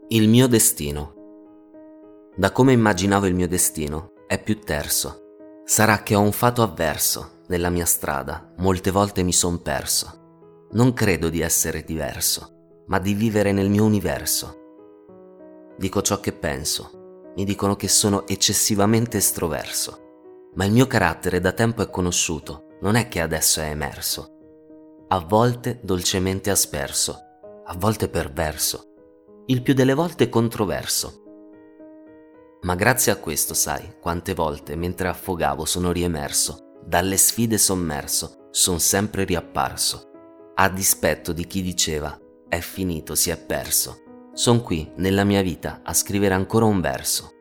Il mio destino. Da come immaginavo il mio destino, è più terso. Sarà che ho un fato avverso nella mia strada, molte volte mi son perso. Non credo di essere diverso, ma di vivere nel mio universo. Dico ciò che penso, mi dicono che sono eccessivamente estroverso, ma il mio carattere da tempo è conosciuto, non è che adesso è emerso. A volte dolcemente asperso, a volte perverso, il più delle volte controverso. Ma grazie a questo, sai, quante volte mentre affogavo sono riemerso, dalle sfide sommerso, son sempre riapparso. A dispetto di chi diceva, è finito, si è perso. Son qui, nella mia vita, a scrivere ancora un verso.